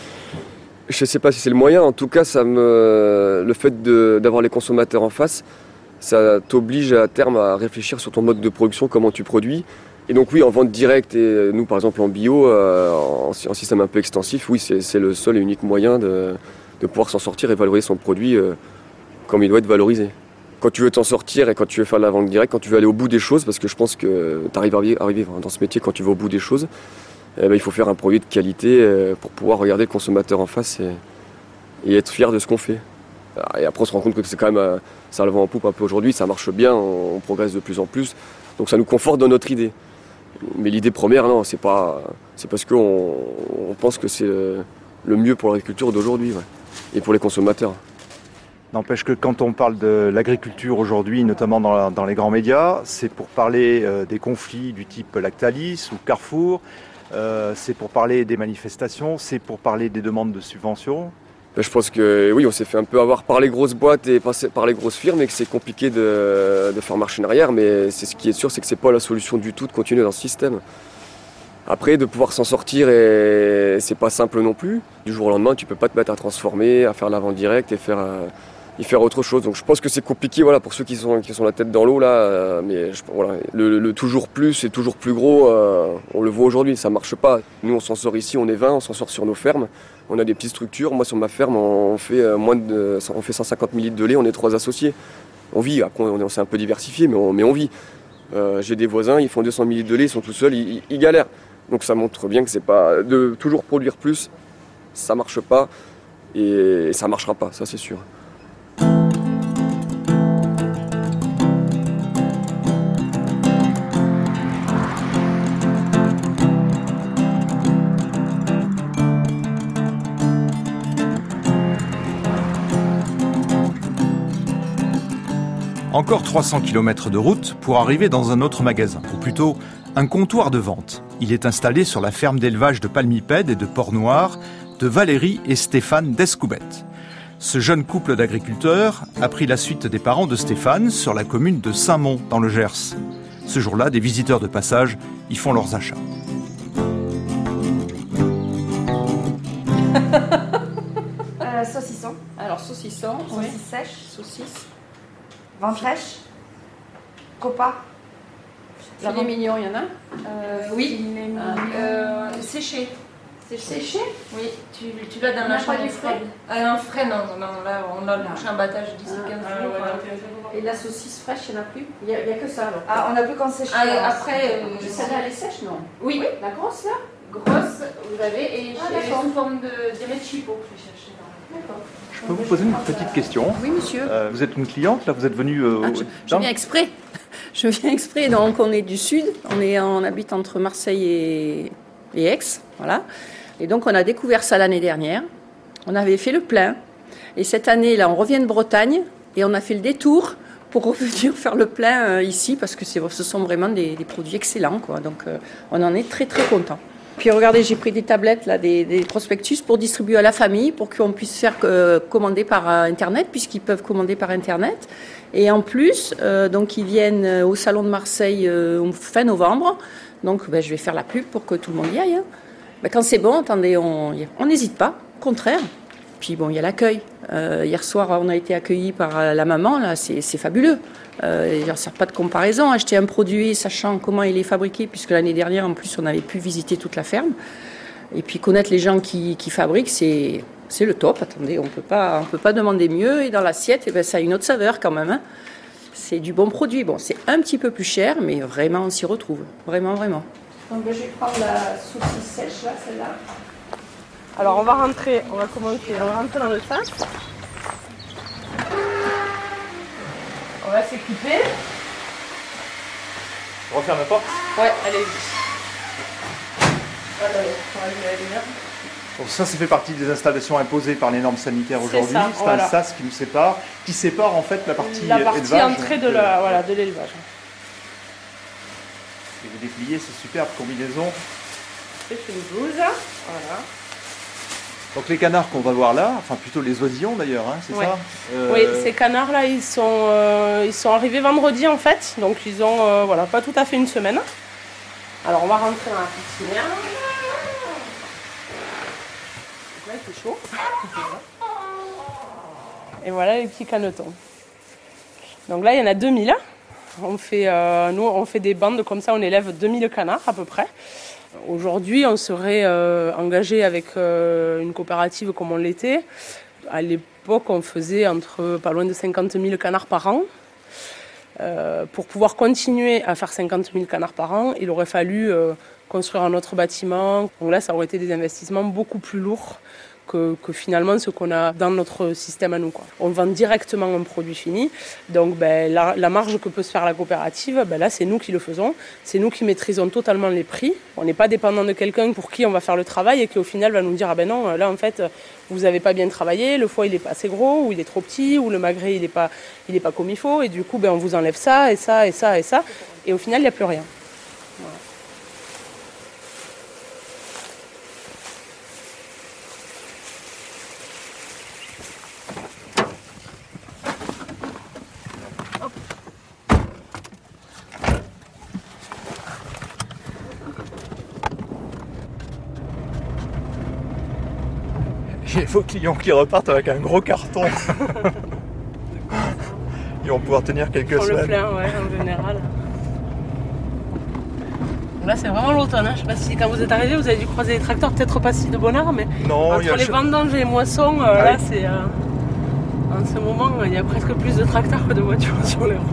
Je ne sais pas si c'est le moyen. En tout cas, ça me... le fait de, d'avoir les consommateurs en face, ça t'oblige à terme à réfléchir sur ton mode de production, comment tu produis. Et donc oui, en vente directe, et nous par exemple en bio, euh, en, en système un peu extensif, oui, c'est, c'est le seul et unique moyen de, de pouvoir s'en sortir et valoriser son produit euh, comme il doit être valorisé. Quand tu veux t'en sortir et quand tu veux faire de la vente directe, quand tu veux aller au bout des choses, parce que je pense que tu arrives à vivre dans ce métier quand tu vas au bout des choses, eh ben, il faut faire un produit de qualité euh, pour pouvoir regarder le consommateur en face et, et être fier de ce qu'on fait. Et après on se rend compte que c'est quand même, euh, ça le vent en poupe un peu aujourd'hui, ça marche bien, on, on progresse de plus en plus, donc ça nous conforte dans notre idée. Mais l'idée première, non, c'est pas, c'est parce qu'on on pense que c'est le, le mieux pour l'agriculture d'aujourd'hui, ouais, et pour les consommateurs. N'empêche que quand on parle de l'agriculture aujourd'hui, notamment dans, la, dans les grands médias, c'est pour parler euh, des conflits du type Lactalis ou Carrefour, euh, c'est pour parler des manifestations, c'est pour parler des demandes de subventions. Je pense que oui, on s'est fait un peu avoir par les grosses boîtes et par les grosses firmes et que c'est compliqué de, de faire marche en arrière, mais c'est ce qui est sûr, c'est que c'est pas la solution du tout de continuer dans ce système. Après, de pouvoir s'en sortir, et c'est pas simple non plus. Du jour au lendemain, tu peux pas te mettre à transformer, à faire la vente directe et faire, euh, et faire autre chose. Donc je pense que c'est compliqué, voilà, pour ceux qui sont, qui sont la tête dans l'eau là. Euh, mais je, voilà, le, le toujours plus et toujours plus gros, euh, on le voit aujourd'hui, ça marche pas. Nous, on s'en sort ici, on est vingt, on s'en sort sur nos fermes. On a des petites structures. Moi, sur ma ferme, on fait moins de, on fait cent cinquante mille litres de lait. On est trois associés. On vit. Après, on, on s'est un peu diversifié, mais on, mais on vit. Euh, j'ai des voisins, ils font deux cent mille litres de lait, ils sont tout seuls, ils, ils galèrent. Donc ça montre bien que c'est pas de toujours produire plus, ça marche pas et ça marchera pas, ça c'est sûr. Encore trois cents kilomètres de route pour arriver dans un autre magasin, ou plutôt un comptoir de vente. Il est installé sur la ferme d'élevage de palmipèdes et de porcs noirs de Valérie et Stéphane Descoubette. Ce jeune couple d'agriculteurs a pris la suite des parents de Stéphane sur la commune de Saint-Mont dans le Gers. Ce jour-là, des visiteurs de passage y font leurs achats. euh, saucisson. Alors saucisson, oui. saucisse sèche, saucisse. Vente fraîche. Copa. Filet mignon, il y en a euh, Oui. Euh, séché. Séché. Séché. Oui, tu, tu l'as dans la chambre. Pas du frais. Ah, un frais, non, non, là on a le prochain battage d'ici quinze ah, jours. Ouais. Et la saucisse fraîche, il n'y en a plus. Il n'y a, a que ça alors. Ah, on n'a plus qu'en séché. Ah, après, euh, celle-là elle est sèche, non? Oui. Oui. La grosse là? Grosse, vous avez, et ah, elle est sous forme de diamètre chipot que je cherchais. D'accord. Je peux vous poser une petite question? Oui, monsieur. Euh, vous êtes une cliente, là, vous êtes venue... Euh, ah, je, je viens exprès. Je viens exprès, donc on est du sud, on, est, on habite entre Marseille et, et Aix, voilà. Et donc on a découvert ça l'année dernière, on avait fait le plein, et cette année, là, on revient de Bretagne, et on a fait le détour pour revenir faire le plein euh, ici, parce que c'est, ce sont vraiment des, des produits excellents, quoi. Donc euh, on en est très très contents. Puis regardez, j'ai pris des tablettes, là, des, des prospectus pour distribuer à la famille, pour qu'on puisse faire euh, commander par Internet, puisqu'ils peuvent commander par Internet. Et en plus, euh, donc ils viennent au Salon de Marseille euh, fin novembre. Donc ben, je vais faire la pub pour que tout le monde y aille. Hein. Ben, quand c'est bon, attendez, on n'hésite pas, au contraire. Puis bon, il y a l'accueil. Euh, hier soir, on a été accueillis par la maman, là, c'est, c'est fabuleux. Euh, il n'y a pas de comparaison. Acheter un produit, sachant comment il est fabriqué, puisque l'année dernière, en plus, on avait pu visiter toute la ferme. Et puis connaître les gens qui, qui fabriquent, c'est... C'est le top, attendez, on peut pas, on peut pas demander mieux. Et dans l'assiette, eh ben, ça a une autre saveur quand même. Hein. C'est du bon produit. Bon, c'est un petit peu plus cher, mais vraiment, on s'y retrouve. Vraiment, vraiment. Donc, je vais prendre la saucisse sèche, là, celle-là. Alors on va rentrer, on va commencer, on va rentrer dans le sac. On va s'équiper. On referme la porte. Ouais, allez-y. Attendez, on va allumer la lumière. Donc ça, ça fait partie des installations imposées par les normes sanitaires aujourd'hui. C'est voilà. un sas qui nous sépare, qui sépare en fait la partie la partie élevage. entrée de la, voilà, de l'élevage. Et vous dépliez, c'est superbe combinaison. C'est une blouse, voilà. Donc les canards qu'on va voir là, enfin plutôt les oisillons d'ailleurs, hein, c'est ouais. ça euh... Oui, ces canards là, ils sont, euh, ils sont arrivés vendredi en fait, donc ils ont euh, voilà, pas tout à fait une semaine. Alors on va rentrer dans la pépinière. Là il fait chaud. Et voilà les petits canetons. Donc là il y en a deux mille. On fait, euh, nous on fait des bandes comme ça, on élève deux mille canards à peu près. Aujourd'hui, on serait euh, engagé avec euh, une coopérative comme on l'était. À l'époque, on faisait entre pas loin de cinquante mille canards par an. Euh, pour pouvoir continuer à faire cinquante mille canards par an, il aurait fallu euh, construire un autre bâtiment. Donc là, ça aurait été des investissements beaucoup plus lourds que, que finalement ce qu'on a dans notre système à nous, quoi. On vend directement un produit fini, donc ben, la, la marge que peut se faire la coopérative, ben là c'est nous qui le faisons, c'est nous qui maîtrisons totalement les prix. On n'est pas dépendant de quelqu'un pour qui on va faire le travail et qui au final va nous dire ah ben non, là en fait vous n'avez pas bien travaillé, le foie il est pas assez gros, ou il est trop petit, ou le magret il est pas, il est pas comme il faut, et du coup ben, on vous enlève ça et ça et ça et ça, et au final il n'y a plus rien. Voilà. Il faut clients qui repartent avec un gros carton. Ils vont pouvoir tenir quelques Pour semaines. le plein, ouais, en général. Là, c'est vraiment l'automne. Hein. Je ne sais pas si quand vous êtes arrivé, vous avez dû croiser les tracteurs, peut-être pas si de bonne heure, mais non, entre les vendanges et les moissons, euh, ah, là, oui. c'est euh, en ce moment, il y a presque plus de tracteurs que de voitures sur les routes.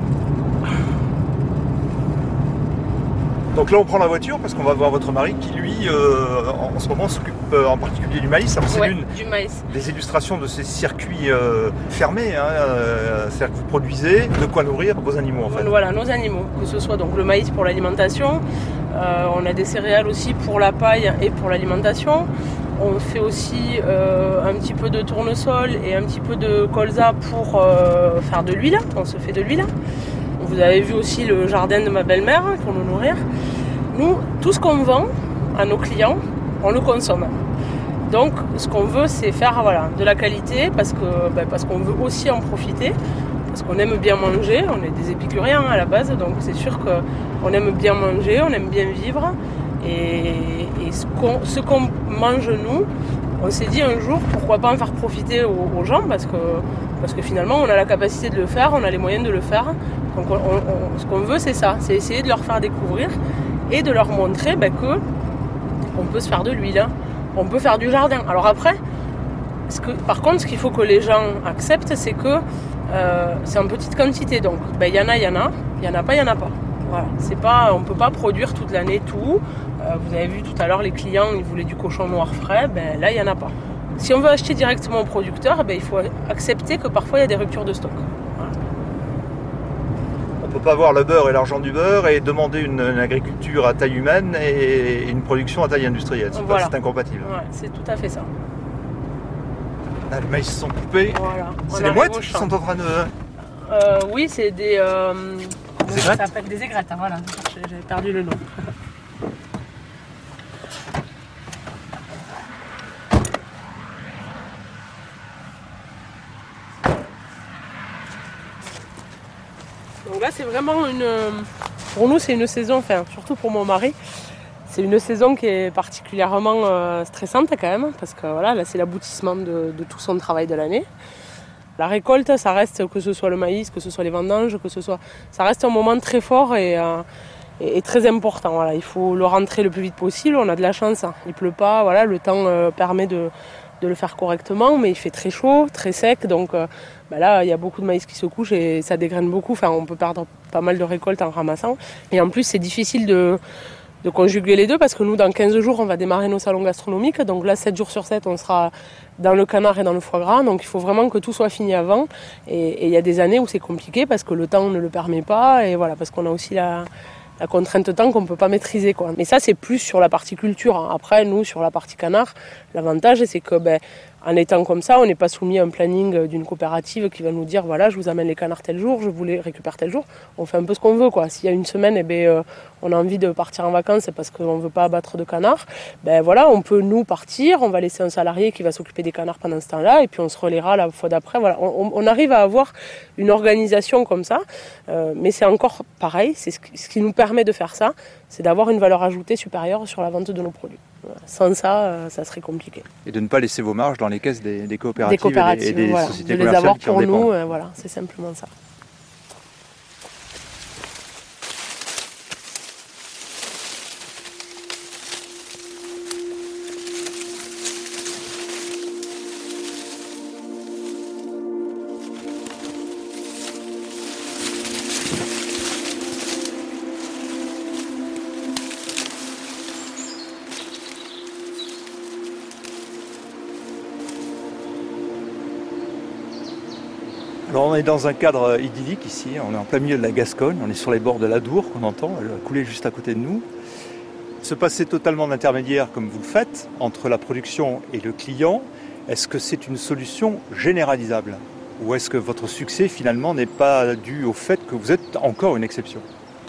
Donc là, on prend la voiture parce qu'on va voir votre mari qui, lui, euh, en, en ce moment, s'occupe euh, en particulier du maïs. Alors, c'est ouais, l'une du maïs. des illustrations de ces circuits euh, fermés. Hein, euh, c'est-à-dire que vous produisez de quoi nourrir vos animaux, en fait. Voilà, nos animaux. Que ce soit donc le maïs pour l'alimentation, euh, on a des céréales aussi pour la paille et pour l'alimentation. On fait aussi euh, un petit peu de tournesol et un petit peu de colza pour euh, faire de l'huile. On se fait de l'huile. Vous avez vu aussi le jardin de ma belle-mère pour nous nourrir. Nous, tout ce qu'on vend à nos clients, on le consomme. Donc, ce qu'on veut, c'est faire voilà, de la qualité parce que, ben, parce qu'on veut aussi en profiter, parce qu'on aime bien manger. On est des épicuriens à la base, donc c'est sûr qu'on aime bien manger, on aime bien vivre. Et, et ce, qu'on, ce qu'on mange, nous, on s'est dit un jour, pourquoi pas en faire profiter aux, aux gens, parce que, parce que finalement, on a la capacité de le faire, on a les moyens de le faire. Donc, on, on, ce qu'on veut, c'est ça, c'est essayer de leur faire découvrir et de leur montrer ben, que on peut se faire de l'huile, hein. On peut faire du jardin. Alors après, ce que, par contre, ce qu'il faut que les gens acceptent, c'est que euh, c'est en petite quantité. Donc, ben, y en a, il y en a, il y en a pas, il y en a pas. Voilà. C'est pas, on peut pas produire toute l'année tout. Euh, vous avez vu tout à l'heure, les clients, ils voulaient du cochon noir frais. Ben là, il y en a pas. Si on veut acheter directement au producteur, ben, il faut accepter que parfois il y a des ruptures de stock. Voilà. On ne peut pas avoir le beurre et l'argent du beurre et demander une, une agriculture à taille humaine et une production à taille industrielle. C'est, voilà. pas, c'est incompatible. Ouais, c'est tout à fait ça. Là, les maïs sont coupés. Voilà. C'est les mouettes qui sont en train de... Euh, oui, c'est des... Euh, des aigrettes. Ça s'appelle des aigrettes, hein, voilà. J'avais perdu le nom. Donc là, c'est vraiment une... Pour nous, c'est une saison, enfin, surtout pour mon mari, c'est une saison qui est particulièrement euh, stressante quand même, parce que voilà, là, c'est l'aboutissement de, de tout son travail de l'année. La récolte, ça reste, que ce soit le maïs, que ce soit les vendanges, que ce soit... Ça reste un moment très fort et, euh, et, et très important. Voilà. Il faut le rentrer le plus vite possible, on a de la chance, il ne pleut pas, voilà, le temps euh, permet de... de le faire correctement, mais il fait très chaud, très sec, donc euh, bah là il y a beaucoup de maïs qui se couche et ça dégraine beaucoup, enfin on peut perdre pas mal de récoltes en ramassant, et en plus c'est difficile de, de conjuguer les deux parce que nous, dans quinze jours, on va démarrer nos salons gastronomiques. Donc là, sept jours sur sept, on sera dans le canard et dans le foie gras. Donc il faut vraiment que tout soit fini avant. Et il y a des années où c'est compliqué parce que le temps ne le permet pas. Et voilà, parce qu'on a aussi la, la contrainte temps qu'on ne peut pas maîtriser, quoi. Mais ça, c'est plus sur la partie culture. Après, nous, sur la partie canard, l'avantage, c'est que ben, en étant comme ça, on n'est pas soumis à un planning d'une coopérative qui va nous dire voilà, je vous amène les canards tel jour, je vous les récupère tel jour. On fait un peu ce qu'on veut, quoi. S'il y a une semaine, eh ben, euh, on a envie de partir en vacances, c'est parce qu'on ne veut pas abattre de canards. Ben voilà, on peut nous partir, on va laisser un salarié qui va s'occuper des canards pendant ce temps-là, et puis on se relaiera la fois d'après. Voilà, on, on arrive à avoir une organisation comme ça, euh, mais c'est encore pareil. C'est ce qui, ce qui nous permet de faire ça, c'est d'avoir une valeur ajoutée supérieure sur la vente de nos produits. Sans ça, ça serait compliqué. Et de ne pas laisser vos marges dans les caisses des, des coopératives, des coopératives et des, et des voilà. sociétés de les commerciales avoir qui en pour dépendent. nous, euh, voilà, c'est simplement ça. Alors on est dans un cadre idyllique ici, on est en plein milieu de la Gascogne, on est sur les bords de l'Adour qu'on entend, elle va couler juste à côté de nous. Se passer totalement d'intermédiaire comme vous le faites, entre la production et le client, est-ce que c'est une solution généralisable? Ou est-ce que votre succès finalement n'est pas dû au fait que vous êtes encore une exception?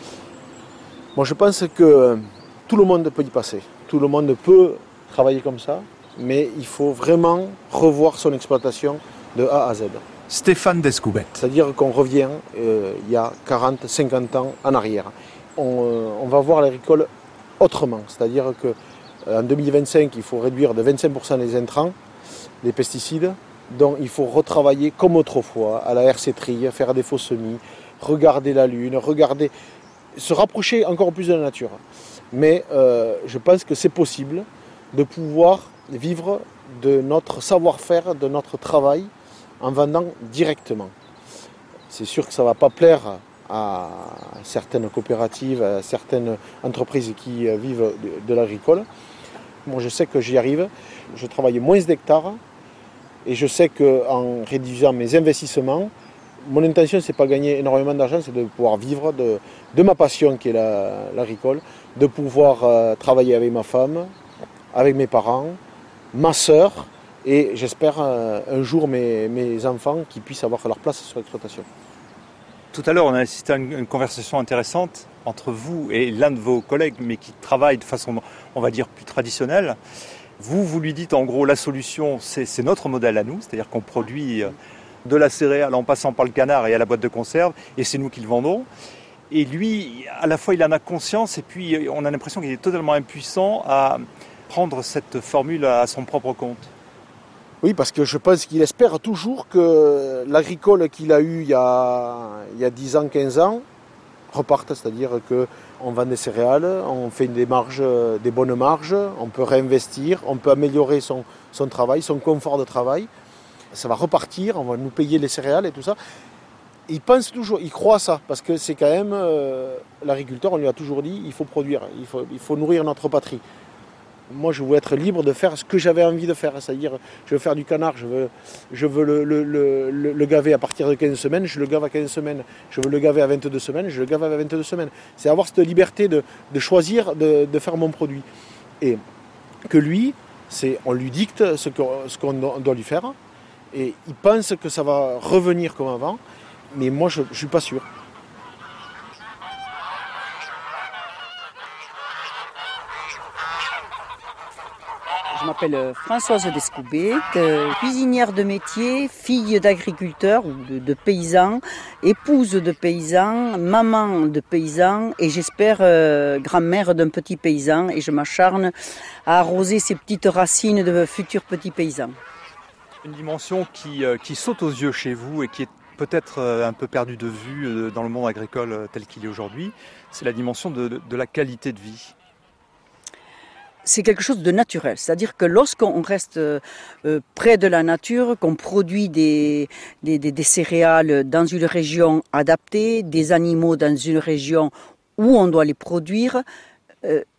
Moi je pense que tout le monde peut y passer, tout le monde peut travailler comme ça, mais il faut vraiment revoir son exploitation de A à Z. Stéphane Descoubet. C'est-à-dire qu'on revient euh, il y a quarante, cinquante ans en arrière. On, euh, on va voir l'agricole autrement. C'est-à-dire qu'en euh, deux mille vingt-cinq, il faut réduire de vingt-cinq pour cent les intrants, les pesticides. Donc il faut retravailler comme autrefois, à la hercétrie, faire des faux semis, regarder la lune, regarder, se rapprocher encore plus de la nature. Mais euh, je pense que c'est possible de pouvoir vivre de notre savoir-faire, de notre travail, en vendant directement. C'est sûr que ça ne va pas plaire à certaines coopératives, à certaines entreprises qui vivent de, de l'agricole. Moi je sais que j'y arrive, je travaille moins d'hectares et je sais qu'en réduisant mes investissements, mon intention c'est pas gagner énormément d'argent, c'est de pouvoir vivre de, de ma passion qui est la, l'agricole, de pouvoir euh, travailler avec ma femme, avec mes parents, ma sœur, et j'espère euh, un jour mes, mes enfants qui puissent avoir leur place sur l'exploitation. Tout à l'heure, on a assisté à une, une conversation intéressante entre vous et l'un de vos collègues, mais qui travaille de façon, on va dire, plus traditionnelle. Vous, vous lui dites en gros, la solution, c'est, c'est notre modèle à nous, c'est-à-dire qu'on produit de la céréale en passant par le canard et à la boîte de conserve, et c'est nous qui le vendons. Et lui, à la fois, il en a conscience, et puis on a l'impression qu'il est totalement impuissant à prendre cette formule à son propre compte. Oui, parce que je pense qu'il espère toujours que l'agricole qu'il a eu il y a, il y a dix ans, quinze ans reparte. C'est-à-dire qu'on vend des céréales, on fait des marges, des bonnes marges, on peut réinvestir, on peut améliorer son, son travail, son confort de travail. Ça va repartir, on va nous payer les céréales et tout ça. Il pense toujours, il croit à ça, parce que c'est quand même, euh, l'agriculteur, on lui a toujours dit, il faut produire, il faut, il faut nourrir notre patrie. Moi, je veux être libre de faire ce que j'avais envie de faire, c'est-à-dire, je veux faire du canard, je veux, je veux le, le, le, le gaver à partir de quinze semaines, je le gave à quinze semaines, je veux le gaver à vingt-deux semaines, je le gave à vingt-deux semaines. C'est avoir cette liberté de, de choisir de, de faire mon produit. Et que lui, c'est, on lui dicte ce, que, ce qu'on doit lui faire, et il pense que ça va revenir comme avant, mais moi, je ne suis pas sûr. Je m'appelle Françoise Descoubet, cuisinière de métier, fille d'agriculteurs ou de, de paysans, épouse de paysans, maman de paysans et j'espère euh, grand-mère d'un petit paysan et je m'acharne à arroser ces petites racines de futurs petits paysans. Une dimension qui, euh, qui saute aux yeux chez vous et qui est peut-être euh, un peu perdue de vue euh, dans le monde agricole euh, tel qu'il est aujourd'hui, c'est la dimension de, de, de la qualité de vie. C'est quelque chose de naturel, c'est-à-dire que lorsqu'on reste euh, près de la nature, qu'on produit des, des, des, des céréales dans une région adaptée, des animaux dans une région où on doit les produire, euh,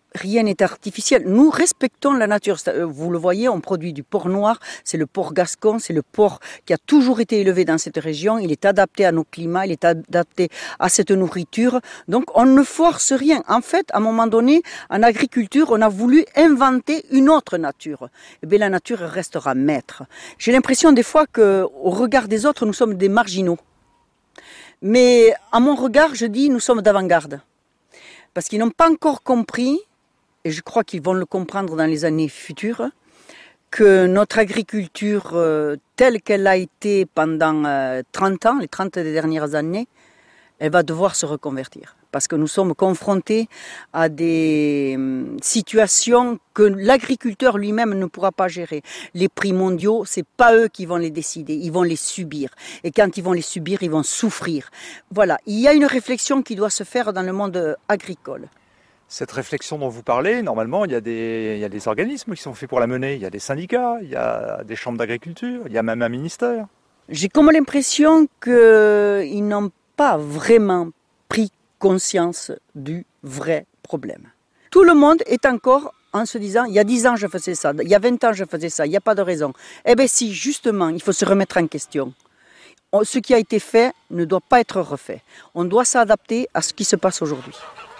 Rien n'est artificiel. Nous respectons la nature. Vous le voyez, on produit du porc noir. C'est le porc gascon, c'est le porc qui a toujours été élevé dans cette région. Il est adapté à nos climats, il est adapté à cette nourriture. Donc on ne force rien. En fait, à un moment donné, en agriculture, on a voulu inventer une autre nature. Eh bien, la nature restera maître. J'ai l'impression des fois qu'au regard des autres, nous sommes des marginaux. Mais à mon regard, je dis, nous sommes d'avant-garde. Parce qu'ils n'ont pas encore compris, et je crois qu'ils vont le comprendre dans les années futures, que notre agriculture euh, telle qu'elle a été pendant euh, trente ans, les trente dernières années, elle va devoir se reconvertir. Parce que nous sommes confrontés à des euh, situations que l'agriculteur lui-même ne pourra pas gérer. Les prix mondiaux, c'est pas eux qui vont les décider, ils vont les subir. Et quand ils vont les subir, ils vont souffrir. Voilà, il y a une réflexion qui doit se faire dans le monde agricole. Cette réflexion dont vous parlez, normalement, il y a des, il y a des organismes qui sont faits pour la mener. Il y a des syndicats, il y a des chambres d'agriculture, il y a même un ministère. J'ai comme l'impression qu'ils n'ont pas vraiment pris conscience du vrai problème. Tout le monde est encore en se disant, il y a dix ans je faisais ça, il y a vingt ans je faisais ça, il n'y a pas de raison. Eh bien si, justement, il faut se remettre en question. Ce qui a été fait ne doit pas être refait. On doit s'adapter à ce qui se passe aujourd'hui.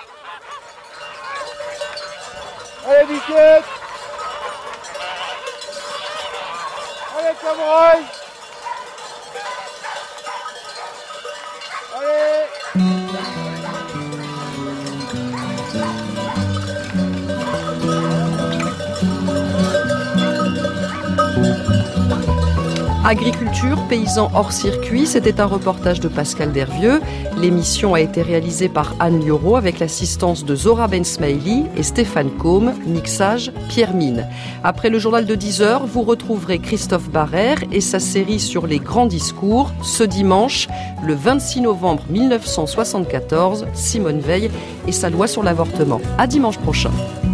Allez, Biquette! Allez, Cameroun! Allez! Agriculture, paysans hors circuit, c'était un reportage de Pascal Dervieux. L'émission a été réalisée par Anne Lioro avec l'assistance de Zora Ben Smaili et Stéphane Combe, mixage Pierre Mine. Après le journal de dix heures, vous retrouverez Christophe Barrère et sa série sur les grands discours ce dimanche, le vingt-six novembre mille neuf cent soixante-quatorze, Simone Veil et sa loi sur l'avortement. À dimanche prochain.